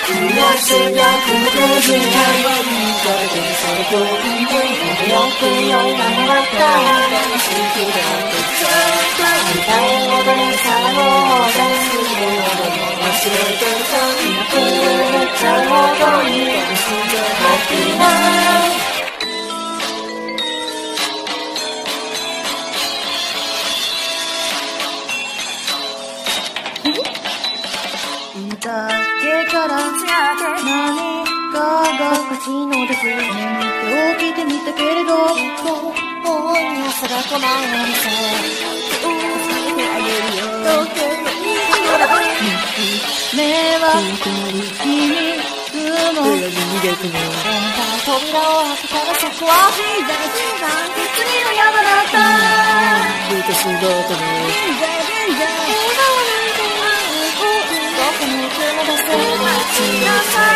だけから何かがおかしいのです。眠って起きてみたけれどもう朝が来ないのにさ教えてあげるよ。目は君の扉を開けたらそこは実に嫌だったずっとすごくねどこに行くのだせ